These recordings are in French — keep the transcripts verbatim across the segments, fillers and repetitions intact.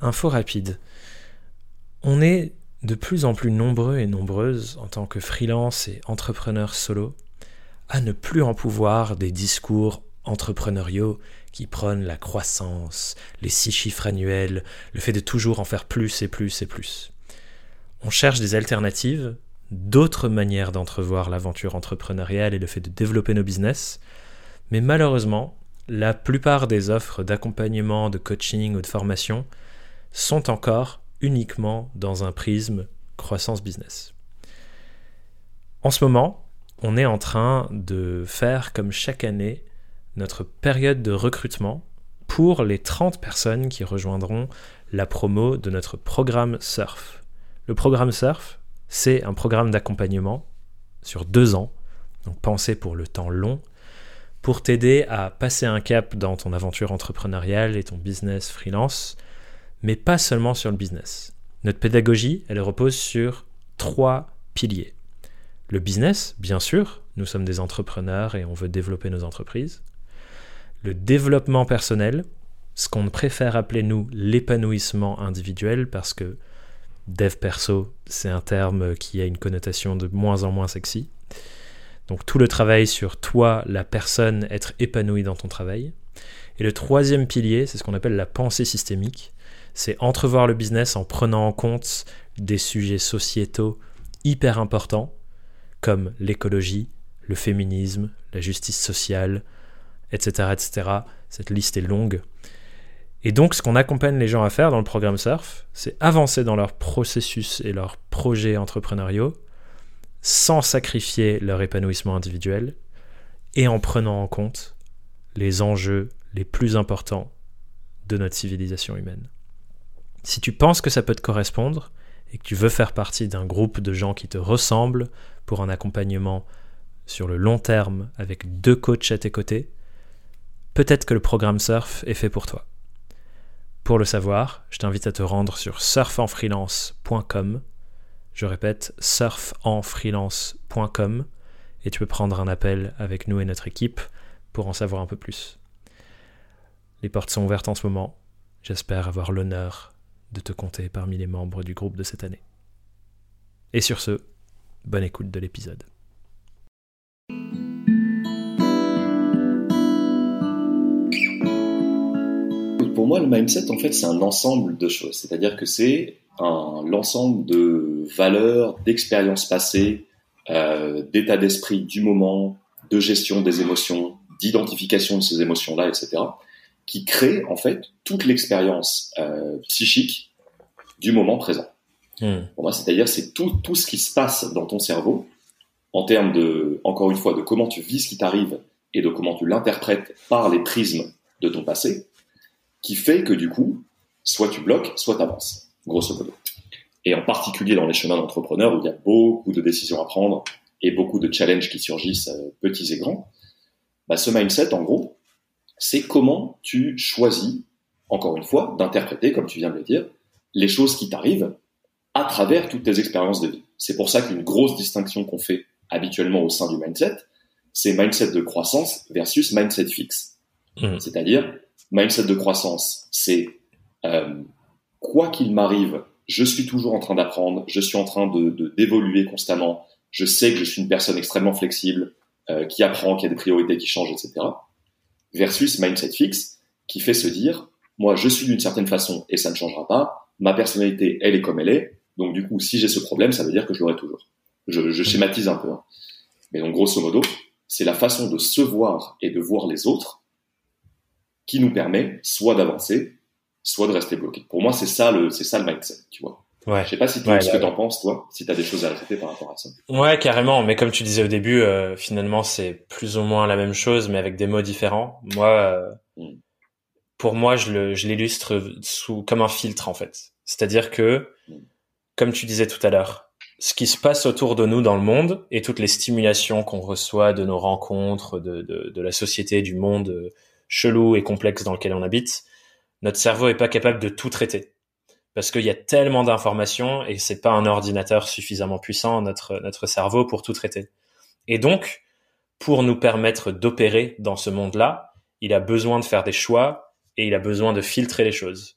info rapide. On est de plus en plus nombreux et nombreuses en tant que freelance et entrepreneurs solo à ne plus en pouvoir des discours entrepreneuriaux qui prônent la croissance, les six chiffres annuels, le fait de toujours en faire plus et plus et plus. On cherche des alternatives, d'autres manières d'entrevoir l'aventure entrepreneuriale et le fait de développer nos business, mais malheureusement, la plupart des offres d'accompagnement, de coaching ou de formation sont encore uniquement dans un prisme croissance business. En ce moment, on est en train de faire comme chaque année notre période de recrutement pour les trente personnes qui rejoindront la promo de notre programme Surf. Le programme Surf, c'est un programme d'accompagnement sur deux ans, donc pensé pour le temps long, pour t'aider à passer un cap dans ton aventure entrepreneuriale et ton business freelance, mais pas seulement sur le business. Notre pédagogie, elle repose sur trois piliers. Le business, bien sûr, nous sommes des entrepreneurs et on veut développer nos entreprises. Le développement personnel, ce qu'on préfère appeler nous l'épanouissement individuel, parce que dev perso, c'est un terme qui a une connotation de moins en moins sexy. Donc tout le travail sur toi, la personne, être épanoui dans ton travail. Et le troisième pilier, c'est ce qu'on appelle la pensée systémique. C'est entrevoir le business en prenant en compte des sujets sociétaux hyper importants, comme l'écologie, le féminisme, la justice sociale, et cetera, et cetera. Cette liste est longue. Et donc, ce qu'on accompagne les gens à faire dans le programme Surf, c'est avancer dans leur processus et leurs projets entrepreneuriaux sans sacrifier leur épanouissement individuel et en prenant en compte les enjeux les plus importants de notre civilisation humaine. Si tu penses que ça peut te correspondre et que tu veux faire partie d'un groupe de gens qui te ressemblent pour un accompagnement sur le long terme avec deux coachs à tes côtés, peut-être que le programme Surf est fait pour toi. Pour le savoir, je t'invite à te rendre sur surf en freelance point com. Je répète, surf en freelance point com et tu peux prendre un appel avec nous et notre équipe pour en savoir un peu plus. Les portes sont ouvertes en ce moment. J'espère avoir l'honneur de te compter parmi les membres du groupe de cette année. Et sur ce, bonne écoute de l'épisode. Pour moi, le mindset, en fait, c'est un ensemble de choses. C'est-à-dire que c'est un, l'ensemble de valeurs, d'expériences passées, euh, d'état d'esprit du moment, de gestion des émotions, d'identification de ces émotions-là, et cetera, qui crée, en fait, toute l'expérience euh, psychique du moment présent. Mmh. Pour moi, c'est-à-dire, c'est tout, tout ce qui se passe dans ton cerveau, en termes de, encore une fois, de comment tu vis ce qui t'arrive et de comment tu l'interprètes par les prismes de ton passé, qui fait que, du coup, soit tu bloques, soit tu avances, grosso modo. Et en particulier dans les chemins d'entrepreneurs où il y a beaucoup de décisions à prendre et beaucoup de challenges qui surgissent, euh, petits et grands, bah, ce mindset, en gros, c'est comment tu choisis, encore une fois, d'interpréter, comme tu viens de le dire, les choses qui t'arrivent à travers toutes tes expériences de vie. C'est pour ça qu'une grosse distinction qu'on fait habituellement au sein du mindset, c'est mindset de croissance versus mindset fixe. Mmh. C'est-à-dire, mindset de croissance, c'est euh, quoi qu'il m'arrive, je suis toujours en train d'apprendre, je suis en train de, de, d'évoluer constamment, je sais que je suis une personne extrêmement flexible, euh, qui apprend, qui a des priorités qui changent, et cetera. Versus mindset fixe, qui fait se dire, moi je suis d'une certaine façon et ça ne changera pas, ma personnalité elle est comme elle est, donc du coup si j'ai ce problème, ça veut dire que je l'aurai toujours. Je, je schématise un peu, hein. Mais donc grosso modo, c'est la façon de se voir et de voir les autres qui nous permet soit d'avancer, soit de rester bloqué. Pour moi, c'est ça le, c'est ça le mindset, tu vois. Ouais. Je sais pas si tu, ouais, ce ouais, que ouais. t'en penses, toi, si t'as des choses à rajouter par rapport à ça. Ouais, carrément. Mais comme tu disais au début, euh, finalement, c'est plus ou moins la même chose, mais avec des mots différents. Moi, euh, mm. pour moi, je le, je l'illustre sous, comme un filtre, en fait. C'est-à-dire que, mm. comme tu disais tout à l'heure, ce qui se passe autour de nous dans le monde et toutes les stimulations qu'on reçoit de nos rencontres, de, de, de la société, du monde euh, chelou et complexe dans lequel on habite, notre cerveau est pas capable de tout traiter. Parce qu'il y a tellement d'informations et c'est pas un ordinateur suffisamment puissant, notre, notre cerveau, pour tout traiter. Et donc, pour nous permettre d'opérer dans ce monde-là, il a besoin de faire des choix et il a besoin de filtrer les choses.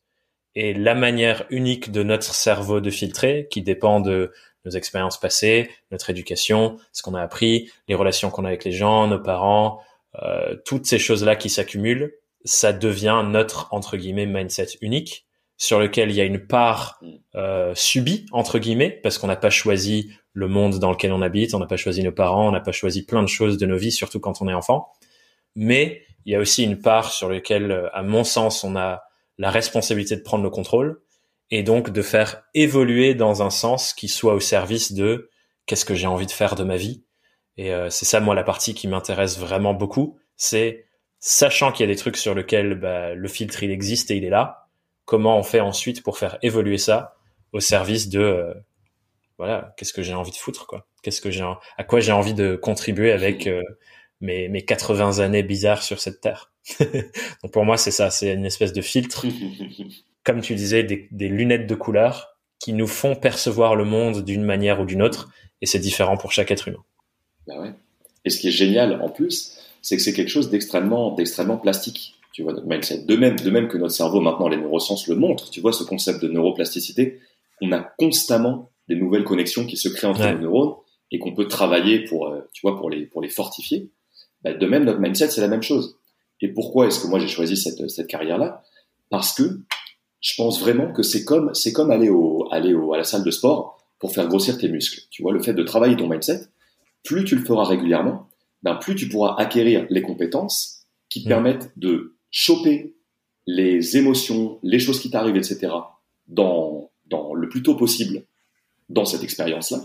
Et la manière unique de notre cerveau de filtrer, qui dépend de nos expériences passées, notre éducation, ce qu'on a appris, les relations qu'on a avec les gens, nos parents, euh, toutes ces choses-là qui s'accumulent, ça devient notre, entre guillemets, mindset unique, sur lequel il y a une part euh, subie, entre guillemets, parce qu'on n'a pas choisi le monde dans lequel on habite, on n'a pas choisi nos parents, on n'a pas choisi plein de choses de nos vies, surtout quand on est enfant. Mais il y a aussi une part sur laquelle, à mon sens, on a la responsabilité de prendre le contrôle et donc de faire évoluer dans un sens qui soit au service de qu'est-ce que j'ai envie de faire de ma vie. Et euh, c'est ça, moi, la partie qui m'intéresse vraiment beaucoup, c'est sachant qu'il y a des trucs sur lesquels bah, le filtre, il existe et il est là, comment on fait ensuite pour faire évoluer ça au service de euh, voilà, qu'est-ce que j'ai envie de foutre, quoi. Qu'est-ce que j'ai, à quoi j'ai envie de contribuer avec euh, mes, mes quatre-vingts années bizarres sur cette terre. Donc pour moi, c'est ça, c'est une espèce de filtre, comme tu disais, des, des lunettes de couleur qui nous font percevoir le monde d'une manière ou d'une autre, et c'est différent pour chaque être humain. Ben ouais. Et ce qui est génial en plus, c'est que c'est quelque chose d'extrêmement, d'extrêmement plastique. Tu vois, notre mindset. De même, de même que notre cerveau, maintenant, les neurosciences le montrent. Tu vois, ce concept de neuroplasticité, on a constamment des nouvelles connexions qui se créent entre ouais. nos neurones et qu'on peut travailler pour, euh, tu vois, pour les, pour les fortifier. Ben, de même, notre mindset, c'est la même chose. Et pourquoi est-ce que moi j'ai choisi cette, cette carrière-là? Parce que je pense vraiment que c'est comme, c'est comme aller au, aller au, à la salle de sport pour faire grossir tes muscles. Tu vois, le fait de travailler ton mindset, plus tu le feras régulièrement, ben plus tu pourras acquérir les compétences qui te mmh. permettent de choper les émotions, les choses qui t'arrivent, et cetera, dans, dans le plus tôt possible dans cette expérience-là,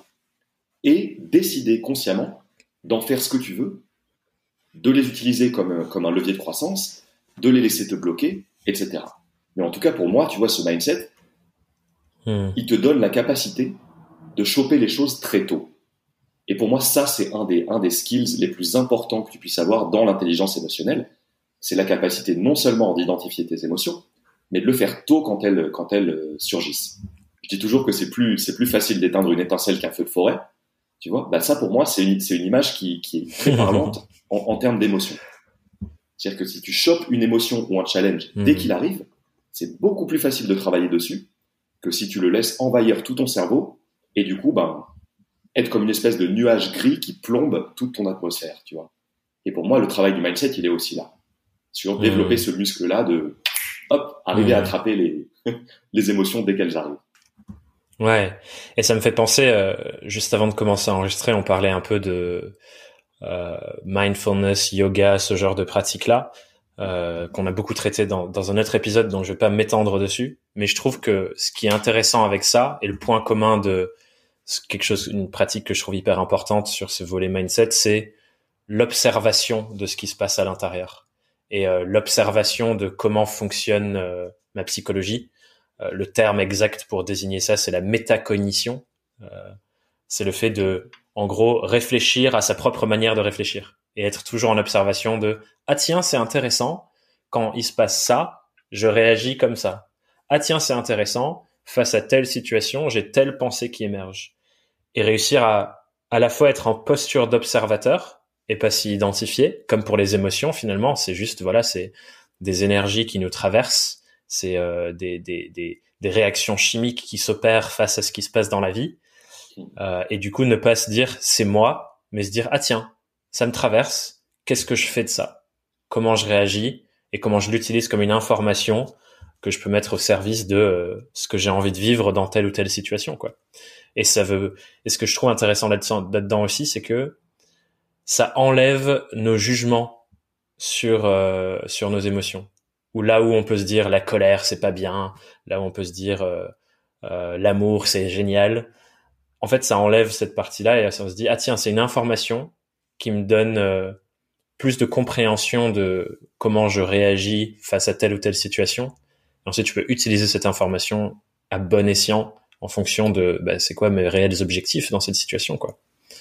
et décider consciemment d'en faire ce que tu veux, de les utiliser comme, comme un levier de croissance, de les laisser te bloquer, et cetera. Mais en tout cas, pour moi, tu vois, ce mindset, mmh. il te donne la capacité de choper les choses très tôt. Et pour moi, ça, c'est un des, un des skills les plus importants que tu puisses avoir dans l'intelligence émotionnelle. C'est la capacité non seulement d'identifier tes émotions, mais de le faire tôt quand elles, quand elles surgissent. Je dis toujours que c'est plus, c'est plus facile d'éteindre une étincelle qu'un feu de forêt. Tu vois, bah ça, pour moi, c'est une, c'est une image qui, qui est très parlante en, en termes d'émotion. C'est-à-dire que si tu chopes une émotion ou un challenge mmh. dès qu'il arrive, c'est beaucoup plus facile de travailler dessus que si tu le laisses envahir tout ton cerveau et du coup, ben, être comme une espèce de nuage gris qui plombe toute ton atmosphère, tu vois. Et pour moi, le travail du mindset, il est aussi là. Sur développer mmh. ce muscle-là de, hop, arriver mmh. à attraper les, les émotions dès qu'elles arrivent. Ouais. Et ça me fait penser, euh, juste avant de commencer à enregistrer, on parlait un peu de euh, mindfulness, yoga, ce genre de pratiques-là, euh, qu'on a beaucoup traité dans, dans un autre épisode, donc je vais pas m'étendre dessus. Mais je trouve que ce qui est intéressant avec ça, et le point commun de quelque chose, une pratique que je trouve hyper importante sur ce volet mindset, c'est l'observation de ce qui se passe à l'intérieur et euh, l'observation de comment fonctionne euh, ma psychologie. Euh, le terme exact pour désigner ça, c'est la métacognition. Euh, c'est le fait de, en gros, réfléchir à sa propre manière de réfléchir et être toujours en observation de « Ah tiens, c'est intéressant, quand il se passe ça, je réagis comme ça. Ah tiens, c'est intéressant, face à telle situation, j'ai telle pensée qui émerge. » Et réussir à à la fois être en posture d'observateur et pas s'y identifier, comme pour les émotions finalement, c'est juste, voilà, c'est des énergies qui nous traversent, c'est euh, des, des, des, des réactions chimiques qui s'opèrent face à ce qui se passe dans la vie. Euh, et du coup, ne pas se dire c'est moi, mais se dire ah tiens, ça me traverse, qu'est-ce que je fais de ça? Comment je réagis et comment je l'utilise comme une information que je peux mettre au service de euh, ce que j'ai envie de vivre dans telle ou telle situation, quoi. Et ça veut, et ce que je trouve intéressant là-dedans, là-dedans aussi, c'est que ça enlève nos jugements sur euh, sur nos émotions. Ou là où on peut se dire la colère c'est pas bien, là où on peut se dire euh, euh, l'amour c'est génial. En fait, ça enlève cette partie-là et ça se dit ah tiens, c'est une information qui me donne euh, plus de compréhension de comment je réagis face à telle ou telle situation. Et ensuite, tu peux utiliser cette information à bon escient en fonction de bah, c'est quoi mes réels objectifs dans cette situation, quoi.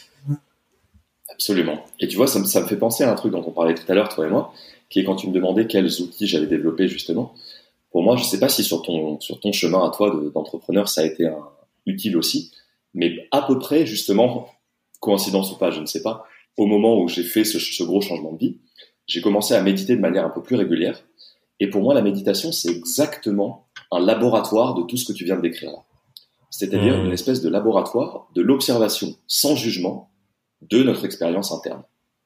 Absolument. Et tu vois, ça me, ça me fait penser à un truc dont on parlait tout à l'heure, toi et moi, qui est quand tu me demandais quels outils j'avais développés justement. Pour moi, je sais pas si sur ton, sur ton chemin à toi de, d'entrepreneur, ça a été un, utile aussi, mais à peu près, justement, coïncidence ou pas, je ne sais pas, au moment où j'ai fait ce, ce gros changement de vie, j'ai commencé à méditer de manière un peu plus régulière. Et pour moi, la méditation, c'est exactement un laboratoire de tout ce que tu viens de décrire là. C'est-à-dire mmh. une espèce de laboratoire de l'observation sans jugement de notre expérience interne.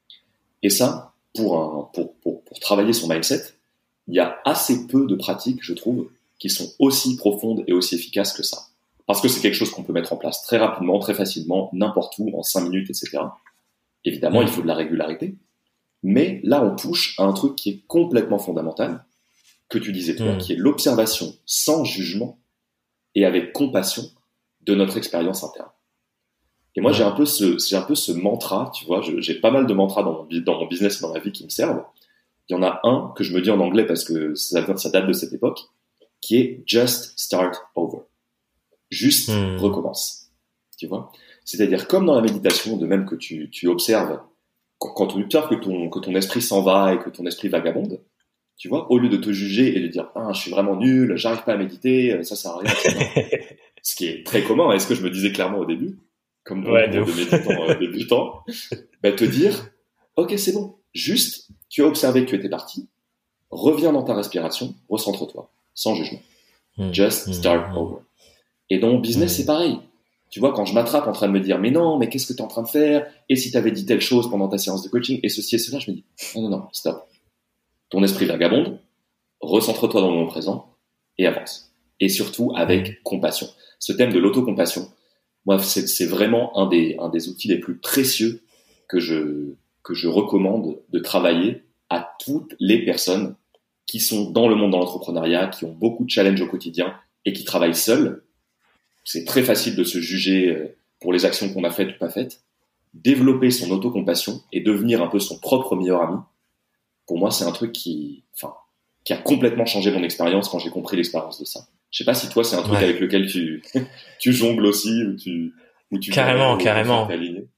Et ça, pour, un, pour, pour, pour travailler son mindset, il y a assez peu de pratiques, je trouve, qui sont aussi profondes et aussi efficaces que ça. Parce que c'est quelque chose qu'on peut mettre en place très rapidement, très facilement, n'importe où, en cinq minutes, et cetera. Évidemment, mmh. il faut de la régularité. Mais là, on touche à un truc qui est complètement fondamental, que tu disais toi, mmh. qui est l'observation sans jugement et avec compassion de notre expérience interne. Et moi, mmh. j'ai un peu ce, j'ai un peu ce mantra, tu vois, je, j'ai pas mal de mantras dans mon, dans mon business, dans ma vie qui me servent. Il y en a un que je me dis en anglais parce que ça, ça date de cette époque, qui est just start over. Juste mmh. recommence. Tu vois? C'est-à-dire, comme dans la méditation, de même que tu, tu observes, quand, quand tu observes que ton, que ton esprit s'en va et que ton esprit vagabonde, tu vois, au lieu de te juger et de dire, ah, je suis vraiment nul, j'arrive pas à méditer, ça sert à rien, et cetera. Ce qui est très commun, est-ce que je me disais clairement au début, comme bon ouais, de, de méditant euh, débutant, bah, te dire, ok, c'est bon, juste, tu as observé que tu étais parti, reviens dans ta respiration, recentre-toi, sans jugement. Mmh. Just start mmh. over. Et dans mon business, mmh. c'est pareil. Tu vois, quand je m'attrape en train de me dire, mais non, mais qu'est-ce que tu es en train de faire? Et si tu avais dit telle chose pendant ta séance de coaching, et ceci et cela, je me dis, non, non, non, stop. Ton esprit vagabonde, recentre-toi dans le moment présent et avance. Et surtout avec mmh. compassion. Ce thème de l'autocompassion, moi, c'est, c'est vraiment un des, un des outils les plus précieux que je, que je recommande de travailler à toutes les personnes qui sont dans le monde de l'entrepreneuriat, qui ont beaucoup de challenges au quotidien et qui travaillent seuls. C'est très facile de se juger pour les actions qu'on a faites ou pas faites. Développer son autocompassion et devenir un peu son propre meilleur ami, pour moi, c'est un truc qui, enfin, qui a complètement changé mon expérience quand j'ai compris l'expérience de ça. Je sais pas si toi, c'est un truc ouais. avec lequel tu, tu jongles aussi, ou tu, ou tu carrément, carrément.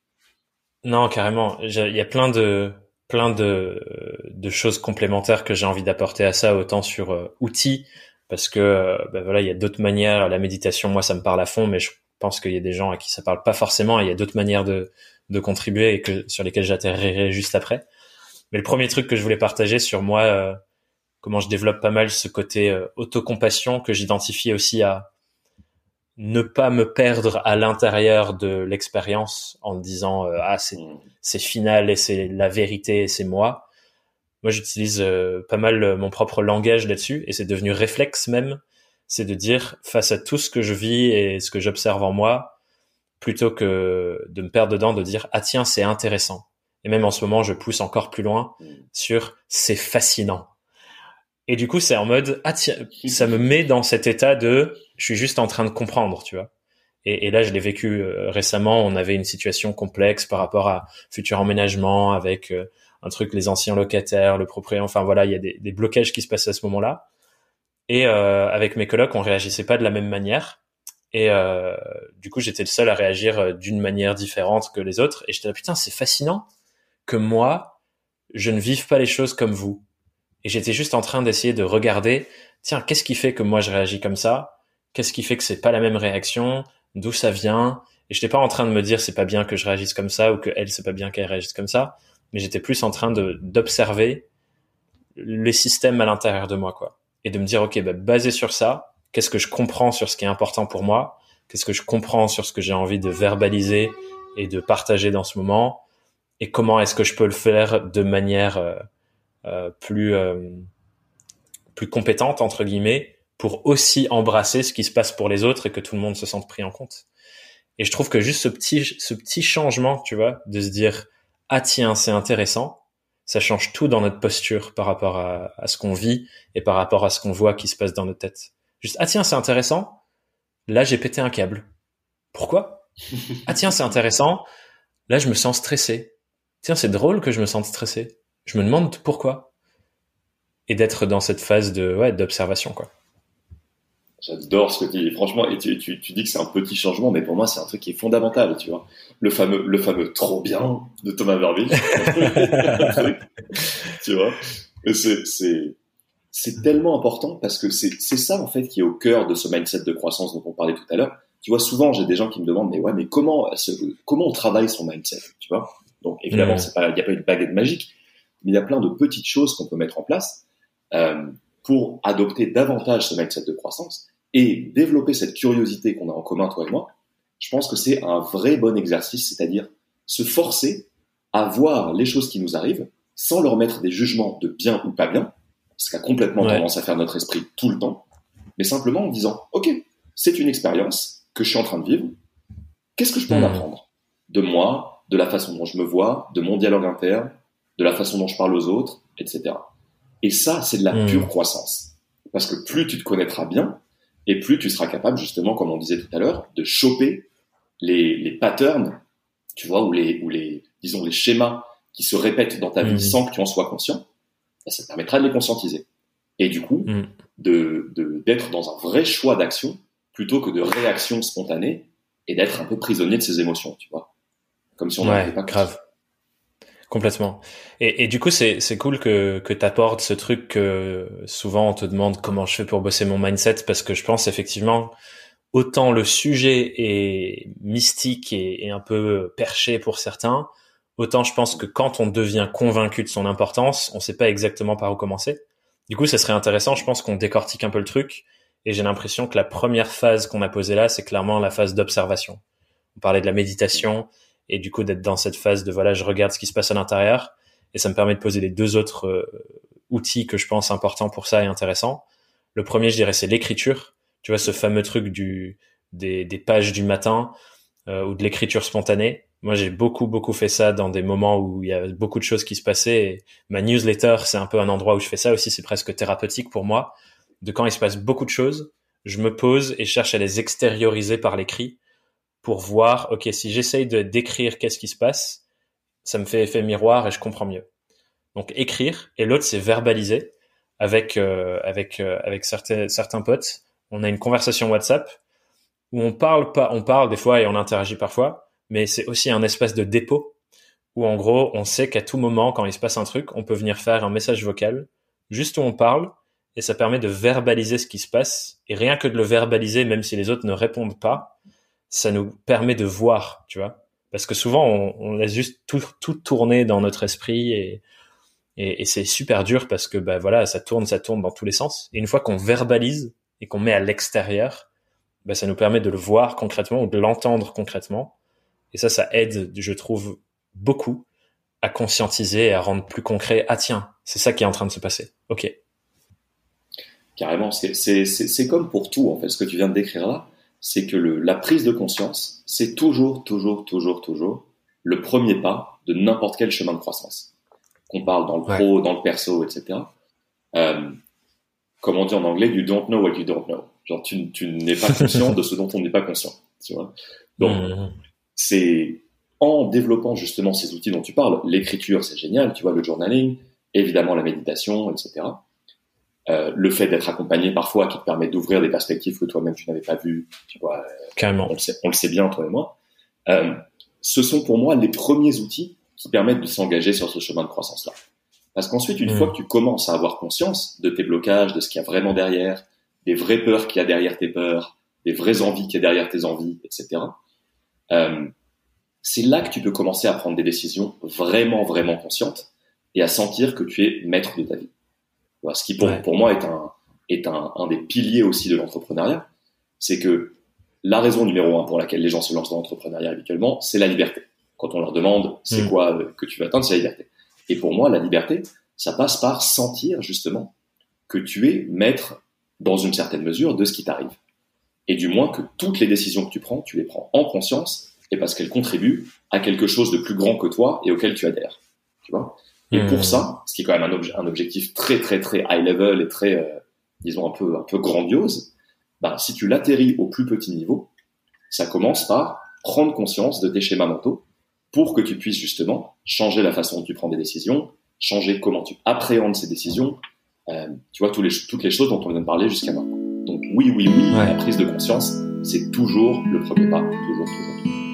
Non, carrément. Il y a plein de, plein de, de choses complémentaires que j'ai envie d'apporter à ça, autant sur euh, outils, parce que, euh, ben voilà, il y a d'autres manières. La méditation, moi, ça me parle à fond, mais je pense qu'il y a des gens à qui ça parle pas forcément, et il y a d'autres manières de, de contribuer et que, sur lesquelles j'atterrirai juste après. Mais le premier truc que je voulais partager sur moi, euh, comment je développe pas mal ce côté euh, autocompassion que j'identifie aussi à ne pas me perdre à l'intérieur de l'expérience en me disant euh, ah c'est c'est final et c'est la vérité et c'est moi. Moi j'utilise euh, pas mal euh, mon propre langage là-dessus et c'est devenu réflexe même, c'est de dire face à tout ce que je vis et ce que j'observe en moi, plutôt que de me perdre dedans, de dire ah tiens c'est intéressant. Et même en ce moment je pousse encore plus loin sur c'est fascinant. Et du coup, c'est en mode, ah tiens, ça me met dans cet état de, je suis juste en train de comprendre, tu vois. Et, et là, je l'ai vécu euh, récemment. On avait une situation complexe par rapport à futur emménagement avec euh, un truc, les anciens locataires, le propriétaire. Enfin voilà, il y a des, des blocages qui se passent à ce moment-là. Et euh, avec mes colocs, on réagissait pas de la même manière. Et euh, du coup, j'étais le seul à réagir d'une manière différente que les autres. Et j'étais là, putain, c'est fascinant que moi, je ne vive pas les choses comme vous. Et j'étais juste en train d'essayer de regarder, tiens, qu'est-ce qui fait que moi je réagis comme ça? Qu'est-ce qui fait que c'est pas la même réaction? D'où ça vient? Et j'étais pas en train de me dire c'est pas bien que je réagisse comme ça ou que elle c'est pas bien qu'elle réagisse comme ça, mais j'étais plus en train de d'observer les systèmes à l'intérieur de moi, quoi. Et de me dire, ok, bah, basé sur ça, qu'est-ce que je comprends sur ce qui est important pour moi? Qu'est-ce que je comprends sur ce que j'ai envie de verbaliser et de partager dans ce moment? Et comment est-ce que je peux le faire de manière euh, Euh, plus euh, plus compétente entre guillemets pour aussi embrasser ce qui se passe pour les autres et que tout le monde se sente pris en compte. Et je trouve que juste ce petit ce petit changement, tu vois, de se dire ah tiens c'est intéressant, ça change tout dans notre posture par rapport à, à ce qu'on vit et par rapport à ce qu'on voit qui se passe dans notre tête. Juste ah tiens c'est intéressant, là j'ai pété un câble. Pourquoi? Ah tiens c'est intéressant, là je me sens stressé. Tiens c'est drôle que je me sente stressé. Je me demande pourquoi. Et d'être dans cette phase de, ouais, d'observation, quoi. J'adore ce que tu dis. Franchement, et tu, tu, tu dis que c'est un petit changement, mais pour moi, c'est un truc qui est fondamental, tu vois. Le fameux, le fameux trop bien de Thomas Verville. Tu vois. Et c'est, c'est, c'est tellement important parce que c'est, c'est ça, en fait, qui est au cœur de ce mindset de croissance dont on parlait tout à l'heure. Tu vois, souvent, j'ai des gens qui me demandent, mais ouais, mais comment, comment on travaille son mindset, tu vois. Donc, évidemment, mmh. c'est pas, il n'y a pas une baguette magique. Mais il y a plein de petites choses qu'on peut mettre en place euh, pour adopter davantage ce mindset de croissance et développer cette curiosité qu'on a en commun, toi et moi, je pense que c'est un vrai bon exercice, c'est-à-dire se forcer à voir les choses qui nous arrivent sans leur mettre des jugements de bien ou pas bien, ce qu'a complètement ouais. tendance à faire notre esprit tout le temps, mais simplement en disant « Ok, c'est une expérience que je suis en train de vivre, qu'est-ce que je peux mmh. en apprendre de moi, de la façon dont je me vois, de mon dialogue interne, de la façon dont je parle aux autres, et cetera » Et ça, c'est de la mmh. pure croissance. Parce que plus tu te connaîtras bien, et plus tu seras capable, justement, comme on disait tout à l'heure, de choper les, les patterns, tu vois, ou les, ou les, disons, les schémas qui se répètent dans ta vie mmh. sans que tu en sois conscient. Ça te permettra de les conscientiser. Et du coup, mmh. de, de, d'être dans un vrai choix d'action plutôt que de réaction spontanée et d'être un peu prisonnier de ses émotions, tu vois. Comme si on n'en ouais, avait pas grave. Conscient. Complètement. Et, et du coup, c'est, c'est cool que, que t'apportes ce truc que souvent on te demande comment je fais pour bosser mon mindset, parce que je pense effectivement, autant le sujet est mystique et, et un peu perché pour certains, autant je pense que quand on devient convaincu de son importance, on sait pas exactement par où commencer. Du coup, ça serait intéressant, je pense qu'on décortique un peu le truc, et j'ai l'impression que la première phase qu'on a posée là, c'est clairement la phase d'observation. On parlait de la méditation, et du coup d'être dans cette phase de voilà, je regarde ce qui se passe à l'intérieur, et ça me permet de poser les deux autres euh, outils que je pense importants pour ça et intéressants. Le premier, je dirais, c'est l'écriture. Tu vois, ce fameux truc du des, des pages du matin euh, ou de l'écriture spontanée. Moi, j'ai beaucoup beaucoup fait ça dans des moments où il y a beaucoup de choses qui se passaient. Et ma newsletter, c'est un peu un endroit où je fais ça aussi. C'est presque thérapeutique pour moi. De quand il se passe beaucoup de choses, je me pose et cherche à les extérioriser par l'écrit, pour voir, ok, si j'essaye de décrire qu'est-ce qui se passe, ça me fait effet miroir et je comprends mieux. Donc écrire, et l'autre c'est verbaliser avec euh, avec euh, avec certains certains potes. On a une conversation WhatsApp où on parle pas, on parle des fois et on interagit parfois, mais c'est aussi un espace de dépôt où en gros on sait qu'à tout moment quand il se passe un truc, on peut venir faire un message vocal juste où on parle, et ça permet de verbaliser ce qui se passe, et rien que de le verbaliser, même si les autres ne répondent pas, ça nous permet de voir, tu vois, parce que souvent on, on laisse juste tout, tout tourner dans notre esprit, et, et, et c'est super dur parce que bah voilà, ça tourne, ça tourne dans tous les sens. Et une fois qu'on verbalise et qu'on met à l'extérieur, bah ça nous permet de le voir concrètement ou de l'entendre concrètement. Et ça, ça aide, je trouve, beaucoup à conscientiser et à rendre plus concret. Ah tiens, c'est ça qui est en train de se passer. Ok. Carrément, c'est, c'est, c'est, c'est comme pour tout en fait, ce que tu viens de décrire là. C'est que le, la prise de conscience, c'est toujours, toujours, toujours, toujours le premier pas de n'importe quel chemin de croissance. Qu'on parle dans le pro, ouais. dans le perso, et cetera. Euh, comme on dit en anglais, you don't know what you don't know. Genre, tu, tu n'es pas conscient de ce dont on n'est pas conscient. Tu vois. Donc, mmh. c'est en développant justement ces outils dont tu parles, l'écriture, c'est génial, tu vois, le journaling, évidemment la méditation, et cetera. Euh, le fait d'être accompagné parfois qui te permet d'ouvrir des perspectives que toi-même tu n'avais pas vues, tu vois, carrément. On le sait, on le sait bien, toi et moi. Euh, ce sont pour moi les premiers outils qui permettent de s'engager sur ce chemin de croissance-là. Parce qu'ensuite, une mmh. fois que tu commences à avoir conscience de tes blocages, de ce qu'il y a vraiment derrière, des vraies peurs qu'il y a derrière tes peurs, des vraies envies qu'il y a derrière tes envies, et cetera. Euh, c'est là que tu peux commencer à prendre des décisions vraiment, vraiment conscientes et à sentir que tu es maître de ta vie. Ce qui pour, ouais. pour moi est un est un, un des piliers aussi de l'entrepreneuriat, c'est que la raison numéro un pour laquelle les gens se lancent dans l'entrepreneuriat habituellement, c'est la liberté. Quand on leur demande c'est mmh. quoi que tu veux atteindre, c'est la liberté. Et pour moi, la liberté, ça passe par sentir justement que tu es maître dans une certaine mesure de ce qui t'arrive, et du moins que toutes les décisions que tu prends, tu les prends en conscience et parce qu'elles contribuent à quelque chose de plus grand que toi et auquel tu adhères. Tu vois. Et mmh. pour ça, ce qui est quand même un, obje- un objectif très très très high level et très, euh, disons un peu un peu grandiose, bah si tu l'atterris au plus petit niveau, ça commence par prendre conscience de tes schémas mentaux pour que tu puisses justement changer la façon dont tu prends des décisions, changer comment tu appréhendes ces décisions, euh, tu vois tous les, toutes les choses dont on vient de parler jusqu'à maintenant. Donc oui, oui, oui, ouais. la prise de conscience, c'est toujours le premier pas, toujours, toujours. toujours.